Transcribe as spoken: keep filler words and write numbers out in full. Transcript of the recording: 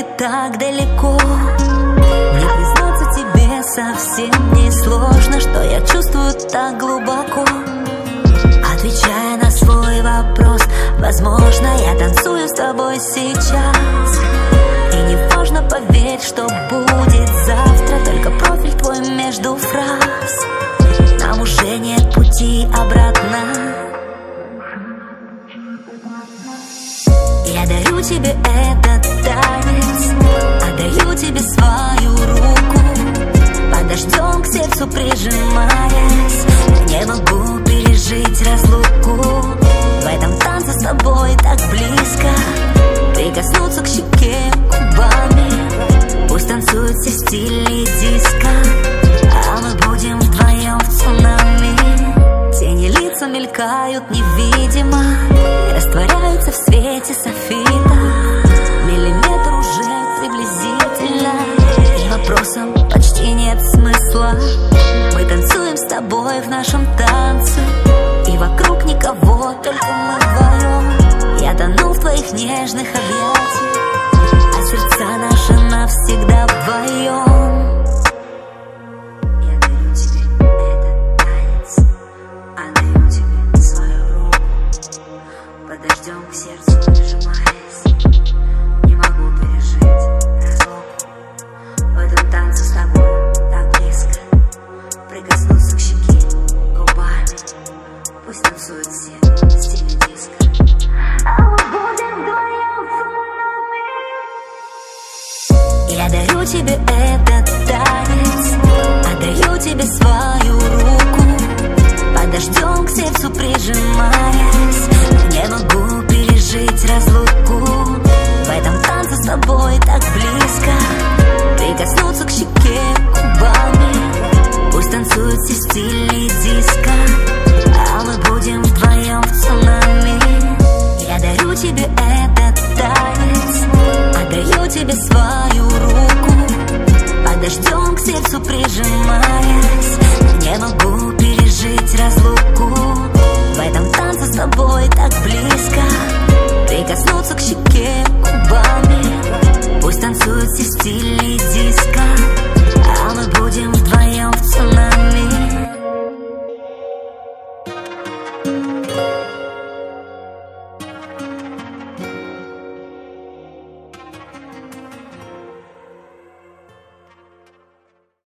так далеко. Мне признаться тебе совсем не сложно, что я чувствую так глубоко. Отвечая на свой вопрос, возможно, я танцую с тобой сейчас. И не важно, поверь, что будет завтра, только профиль твой между фраз. Нам уже нет пути обратно. Я дарю тебе этот танец, отдаю тебе свою руку, под дождем к сердцу прижимаясь. Не могу пережить разлуку. В этом танце с тобой так близко, прикоснуться к щеке губами. Пусть танцуют все стили диско, а мы будем вдвоем в цунами. Тени лица мелькают невидимо, растворяются в свете софита. Миллиметр уже приблизительно, и вопросам почти нет смысла. Мы танцуем с тобой в нашем танце, и вокруг никого, только мы вдвоем. Я тону в твоих нежных объятиях, а сердца наши навсегда вдвоем. Я дарю тебе этот танец, отдаю тебе свою руку, под дождем к сердцу прижимаясь. Не могу пережить разлуку. В этом танце с тобой так близко, прикоснуться к щеке губами. Пусть танцуют все в стиле диско, а мы будем вдвоем цунами. Я дарю тебе этот танец, отдаю тебе свою руку, под дождем к сердцу прижимаясь. Не могу пережить разлуку. В этом танце с тобой так близко, прикоснуться к щеке губами. Пусть танцуют все стили диско, а мы будем вдвоем в цунами. Я дарю тебе этот танец, отдаю тебе свою руку, под дождем к сердцу прижимаясь. Не могу пережить разлуку. В этом танце с тобой так близко, прикоснуться к щеке губами. Пусть танцуют все стили диско,